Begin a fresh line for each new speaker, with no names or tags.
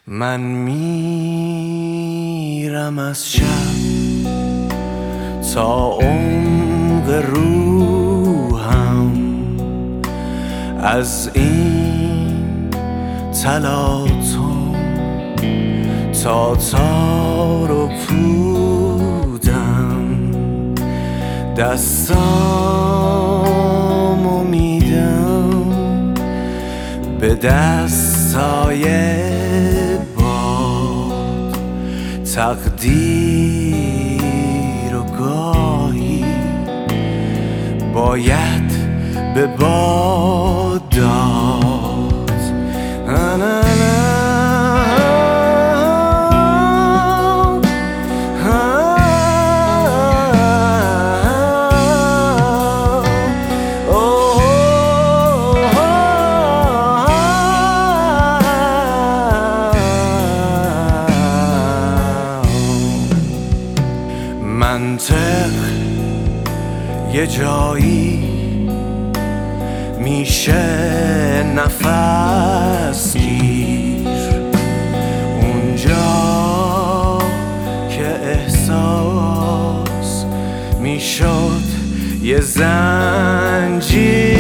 من میرم از شب تا عمق روحم، از این تلاطم تا تار و پودم، دستامو میدم به دستای باد، تقدیر و گاهی باید به باد داد. منطق یه جایی میشه نفس گیر، اونجا که احساس میشد یه زنجیر.